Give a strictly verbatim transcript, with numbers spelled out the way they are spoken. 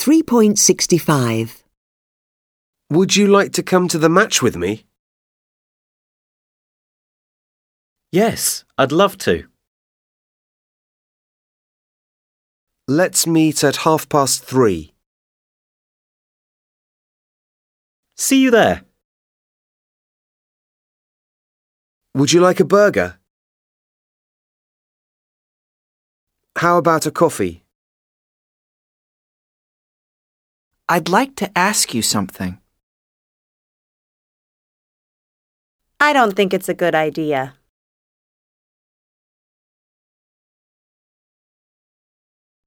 three point six five. Would you like to come to the match with me? Yes, I'd love to. Let's meet at half past three. See you there. Would you like a burger? How about a coffee? I'd like to ask you something. I don't think it's a good idea.